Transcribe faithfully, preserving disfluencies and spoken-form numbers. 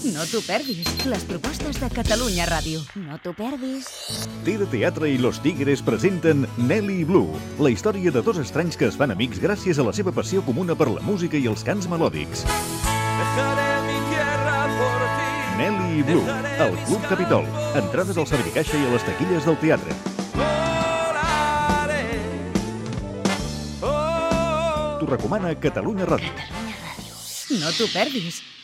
No t'ho perdis. Les propostes de Catalunya Ràdio. No t'ho perdis. Tere Teatre i Los Tigres presenten Nelly Blue, la història de dos estranys que es fan amics gràcies a la seva passió comuna per la música i els cants melòdics. Nelly Blue, al Club Capitol. Entrades al Sabricaixa i a les taquilles del teatre. T'ho recomana Catalunya Ràdio. No t'ho perdis.